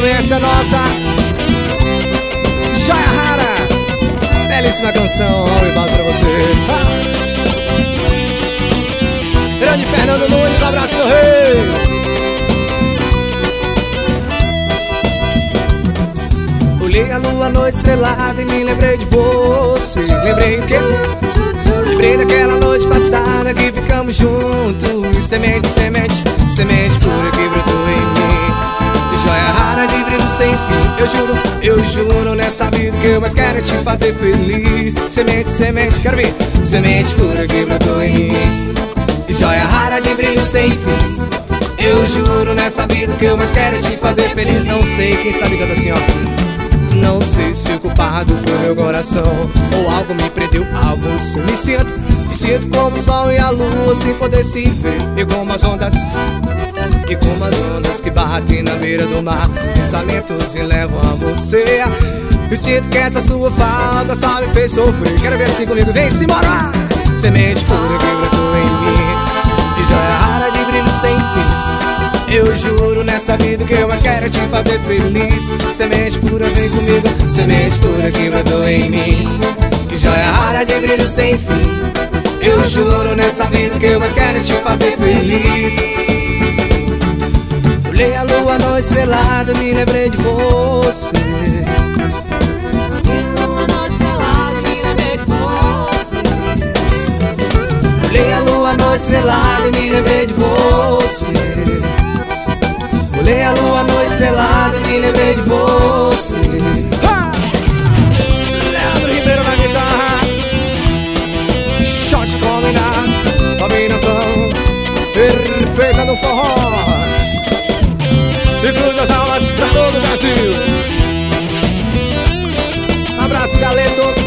Essa é nossa joia rara, belíssima canção, ao vivo pra você. Grande Fernando Nunes, um abraço, meu rei. Olhei a lua, noite estrelada e me lembrei de você. Lembrei o quê? Lembrei daquela noite passada que ficamos juntos. Semente, semente, semente pura que brotou em mim. Joia rara de brilho sem fim. Eu juro nessa vida que eu mais quero é te fazer feliz. Semente, semente, quero ver. Semente pura que brotou em mim. Joia rara de brilho sem fim. Eu juro nessa vida que eu mais quero é te fazer feliz. Não sei, quem sabe canta assim, ó. Não sei se o culpado foi meu coração ou algo me prendeu a você. Me sinto como o sol e a lua sem poder se ver. E como as ondas que batem na beira do mar, pensamentos me levam a você. Eu sinto que essa sua falta só me fez sofrer. Quero ver assim comigo, vem-se embora. Semente pura que brotou em mim, de joia rara de brilho sem fim. Eu juro nessa vida que eu mais quero é te fazer feliz. Semente pura, vem comigo. Semente pura que brotou em mim, de joia rara de brilho sem fim. Eu juro nessa vida que eu mais quero é te fazer feliz. Olhei a lua, noite estrelada, me lembrei de você. Olhei a lua, noite estrelada, me lembrei de você. Olhei a lua, noite estrelada, me lembrei de você. Leandro Ribeiro na guitarra, shot combinado, combinação perfeita no forró. E cruz das almas pra todo o Brasil. Abraço, Galeto.